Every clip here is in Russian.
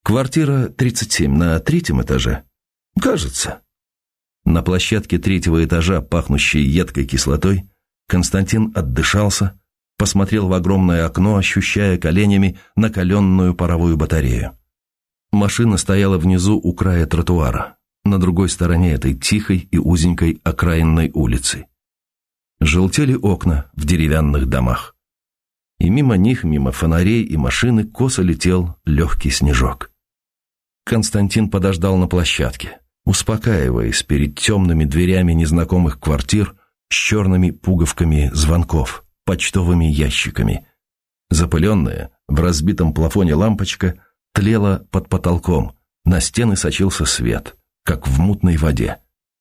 Квартира 37 на 3-м этаже? Кажется. На площадке 3-го этажа, пахнущей едкой кислотой, Константин отдышался, посмотрел в огромное окно, ощущая коленями накаленную паровую батарею. Машина стояла внизу у края тротуара, на другой стороне этой тихой и узенькой окраинной улицы. Желтели окна в деревянных домах. И мимо них, мимо фонарей и машины, косо летел легкий снежок. Константин подождал на площадке, успокаиваясь перед темными дверями незнакомых квартир с черными пуговками звонков, почтовыми ящиками. Запыленная, в разбитом плафоне лампочка тлела под потолком, на стены сочился свет, как в мутной воде.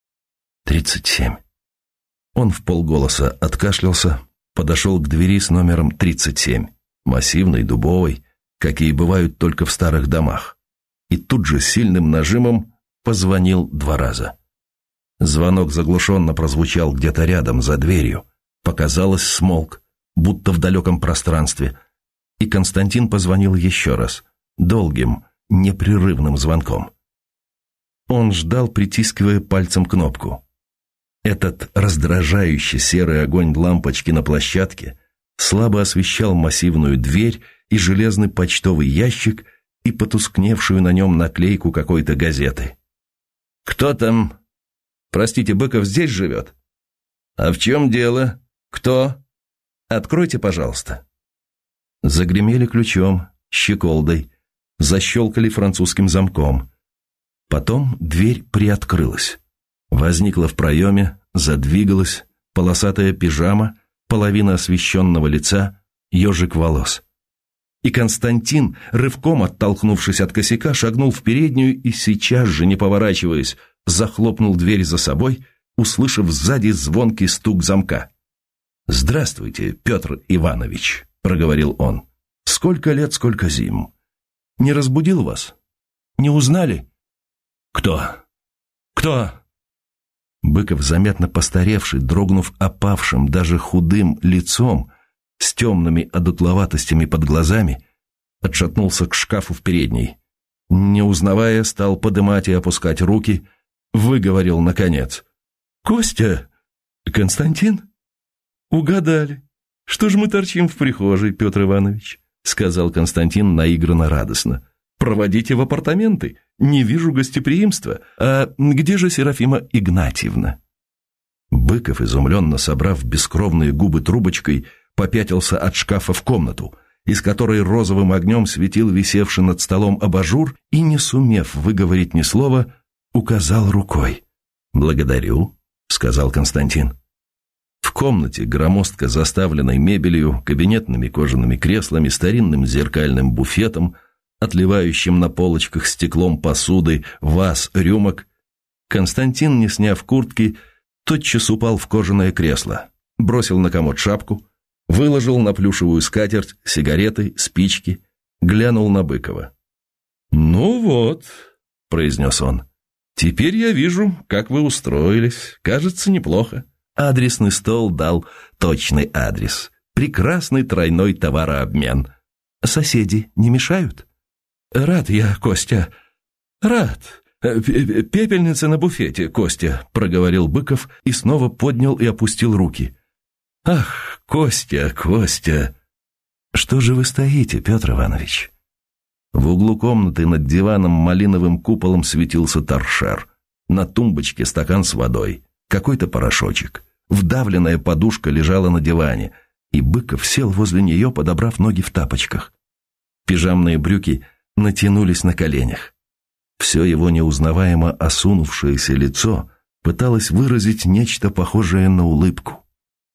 37. Он вполголоса откашлялся, подошел к двери с номером 37, массивной, дубовой, какие бывают только в старых домах, и тут же сильным нажимом позвонил 2 раза. Звонок заглушенно прозвучал где-то рядом, за дверью. Показалось, смолк, будто в далеком пространстве, и Константин позвонил еще раз, долгим, непрерывным звонком. Он ждал, притискивая пальцем кнопку. Этот раздражающий серый огонь лампочки на площадке слабо освещал массивную дверь и железный почтовый ящик и потускневшую на нем наклейку какой-то газеты. «Кто там? Простите, Быков здесь живет?» «А в чем дело? Кто? Откройте, пожалуйста». Загремели ключом, щеколдой, защелкали французским замком. Потом дверь приоткрылась. Возникла в проеме, задвигалась полосатая пижама, половина освещенного лица, ежик волос. И Константин, рывком оттолкнувшись от косяка, шагнул в переднюю и сейчас же, не поворачиваясь, захлопнул дверь за собой, услышав сзади звонкий стук замка. «Здравствуйте, Петр Иванович», — проговорил он. «Сколько лет, сколько зим. Не разбудил вас? Не узнали?» «Кто? Кто?» Быков, заметно постаревший, дрогнув опавшим, даже худым лицом, с темными одутловатостями под глазами, отшатнулся к шкафу в передней. Не узнавая, стал подымать и опускать руки, выговорил наконец. «Костя? Константин? Угадали. Что ж мы торчим в прихожей, Петр Иванович?» — сказал Константин наигранно радостно. «Проводите в апартаменты. Не вижу гостеприимства. А где же Серафима Игнатьевна?» Быков, изумленно собрав бескровные губы трубочкой, попятился от шкафа в комнату, из которой розовым огнем светил висевший над столом абажур, и, не сумев выговорить ни слова, указал рукой. «Благодарю», — сказал Константин. В комнате, громоздко заставленной мебелью, кабинетными кожаными креслами, старинным зеркальным буфетом, отливающим на полочках стеклом посуды, ваз, рюмок, Константин, не сняв куртки, тотчас упал в кожаное кресло, бросил на комод шапку, выложил на плюшевую скатерть сигареты, спички, глянул на Быкова. «Ну вот», — произнес он, — «теперь я вижу, как вы устроились. Кажется, неплохо. Адресный стол дал точный адрес. Прекрасный тройной товарообмен. Соседи не мешают?» «Рад я, Костя, рад. Пепельница на буфете, Костя», — проговорил Быков и снова поднял и опустил руки. «Ах, Костя, Костя!» «Что же вы стоите, Петр Иванович?» В углу комнаты над диваном малиновым куполом светился торшер. На тумбочке стакан с водой, какой-то порошочек. Вдавленная подушка лежала на диване, и Быков сел возле нее, подобрав ноги в тапочках. Пижамные брюки натянулись на коленях. Все его неузнаваемо осунувшееся лицо пыталось выразить нечто похожее на улыбку.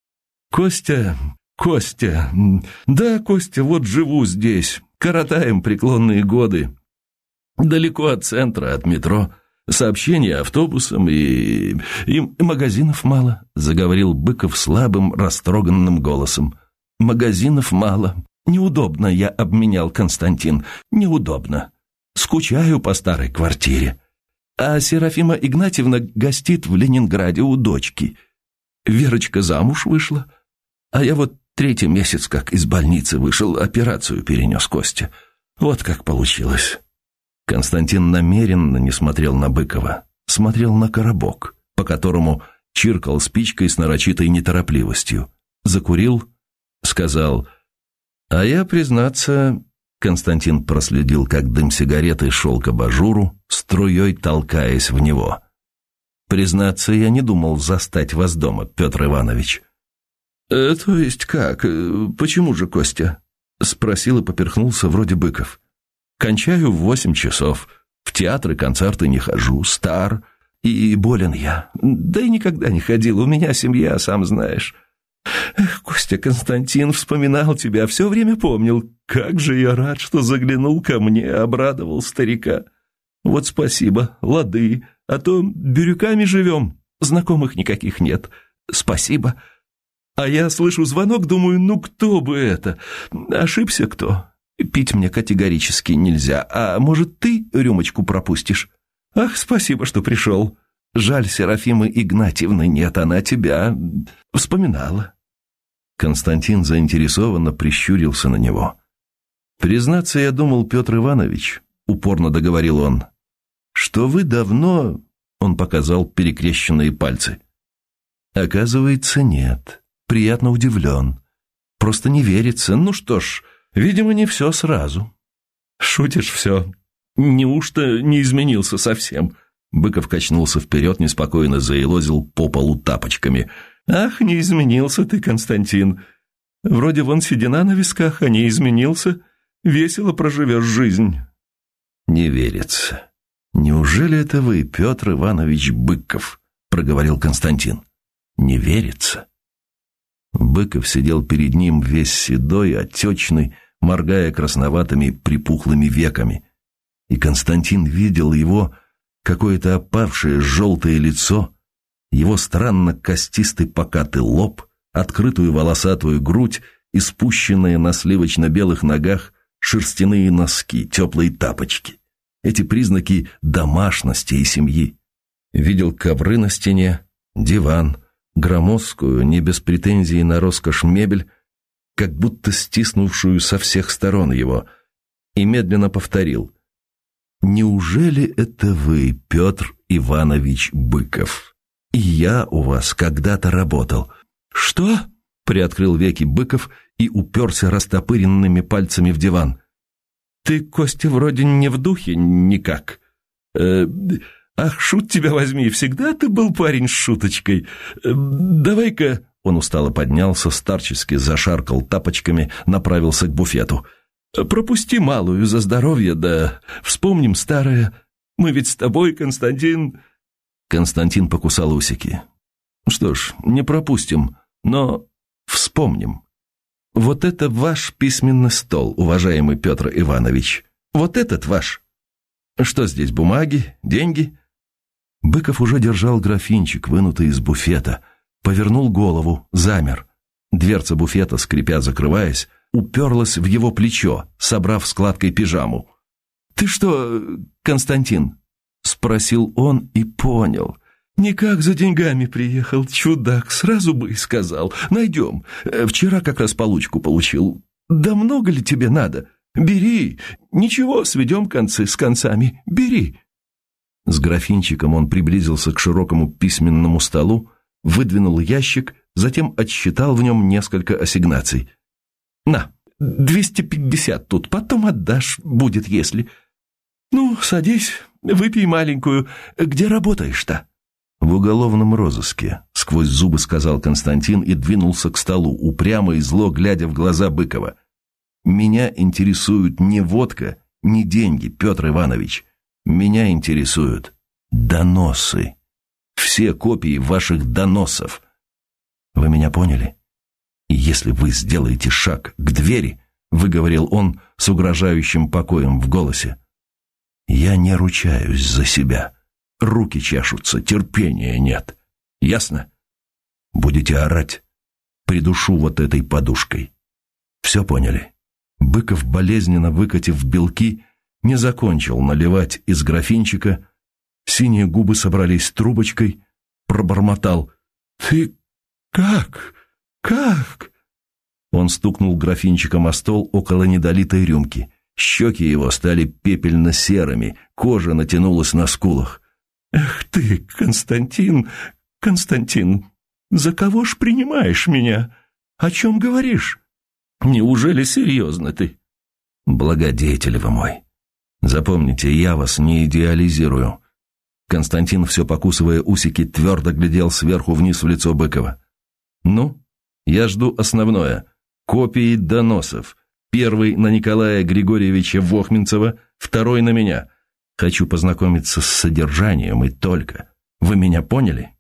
«Костя, Костя, да, Костя, вот живу здесь, коротаем преклонные годы. Далеко от центра, от метро, сообщения автобусом и магазинов мало», — заговорил Быков слабым, растроганным голосом. «Магазинов мало. Неудобно я обменял, Константин, неудобно. Скучаю по старой квартире. А Серафима Игнатьевна гостит в Ленинграде у дочки. Верочка замуж вышла, а я вот 3-й месяц как из больницы вышел, операцию перенес, Костя. Вот как получилось». Константин намеренно не смотрел на Быкова, смотрел на коробок, по которому чиркал спичкой с нарочитой неторопливостью. Закурил, сказал: «А я, признаться...» Константин проследил, как дым сигареты шел к абажуру, струей толкаясь в него. «Признаться, я не думал застать вас дома, Петр Иванович». «То есть как? Почему же, Костя?» — спросил и поперхнулся вроде Быков. «Кончаю в 8 часов. В театры, концерты не хожу. Стар. И болен я. Да и никогда не ходил. У меня семья, сам знаешь. Эх, Костя, Константин вспоминал тебя, все время помнил. Как же я рад, что заглянул ко мне, обрадовал старика. Вот спасибо, лады, а то бирюками живем, знакомых никаких нет. Спасибо. А я слышу звонок, думаю, ну кто бы это? Ошибся кто? Пить мне категорически нельзя. А может, ты рюмочку пропустишь? Ах, спасибо, что пришел. Жаль, Серафимы Игнатьевны нет, она тебя вспоминала». Константин заинтересованно прищурился на него. «Признаться, я думал, Петр Иванович, — упорно договорил он, — что вы давно...» — он показал перекрещенные пальцы. «Оказывается, нет. Приятно удивлен. Просто не верится. Ну что ж, видимо, не все сразу». «Шутишь все. Неужто не изменился совсем?» Быков качнулся вперед, неспокойно заелозил по полу тапочками. «Ах, не изменился ты, Константин. Вроде вон седина на висках, а не изменился. Весело проживешь жизнь». «Не верится. Неужели это вы, Петр Иванович Быков?» — проговорил Константин. «Не верится». Быков сидел перед ним весь седой, отечный, моргая красноватыми припухлыми веками. И Константин видел его какое-то опавшее желтое лицо, его странно костистый покатый лоб, открытую волосатую грудь и спущенные на сливочно-белых ногах шерстяные носки, теплые тапочки. Эти признаки домашности и семьи. Видел ковры на стене, диван, громоздкую, не без претензий на роскошь мебель, как будто стиснувшую со всех сторон его, и медленно повторил: «Неужели это вы, Петр Иванович Быков? И я у вас когда-то работал». «Что?» — приоткрыл веки Быков и уперся растопыренными пальцами в диван. «Ты, Костя, вроде не в духе никак. Ах, шут тебя возьми, всегда ты был парень с шуточкой. Давай-ка...» Он устало поднялся, старчески зашаркал тапочками, направился к буфету. «Пропусти малую за здоровье, да вспомним старое. Мы ведь с тобой, Константин...» Константин покусал усики. «Что ж, не пропустим, но вспомним. Вот это ваш письменный стол, уважаемый Петр Иванович. Вот этот ваш. Что здесь, бумаги, деньги?» Быков уже держал графинчик, вынутый из буфета, повернул голову, замер. Дверца буфета, скрипя, закрываясь, уперлась в его плечо, собрав складкой пижаму. «Ты что, Константин?» — спросил он и понял. «Никак за деньгами приехал, чудак, сразу бы и сказал. Найдем. Вчера как раз получку получил. Да много ли тебе надо? Бери. Ничего, сведем концы с концами. Бери». С графинчиком он приблизился к широкому письменному столу, выдвинул ящик, затем отсчитал в нем несколько ассигнаций. «На, 250 тут, потом отдашь, будет если. Ну, садись, выпей маленькую. Где работаешь-то?» «В уголовном розыске», — сквозь зубы сказал Константин и двинулся к столу, упрямо и зло глядя в глаза Быкова. «Меня интересуют не водка, не деньги, Петр Иванович. Меня интересуют доносы. Все копии ваших доносов. Вы меня поняли? И если вы сделаете шаг к двери, — выговорил он с угрожающим покоем в голосе, — я не ручаюсь за себя. Руки чешутся, терпения нет. Ясно? Будете орать, придушу вот этой подушкой. Все поняли?» Быков, болезненно выкатив белки, не закончил наливать из графинчика. Синие губы собрались трубочкой, пробормотал: «Ты как? Как?» Он стукнул графинчиком о стол около недолитой рюмки. Щеки его стали пепельно-серыми, кожа натянулась на скулах. «Эх ты, Константин, Константин, за кого ж принимаешь меня? О чем говоришь? Неужели серьезно ты?» «Благодетель вы мой. Запомните, я вас не идеализирую». Константин, все покусывая усики, твердо глядел сверху вниз в лицо Быкова. «Ну, я жду основное. Копии доносов. Первый на Николая Григорьевича Вохминцева, второй на меня. Хочу познакомиться с содержанием и только. Вы меня поняли?»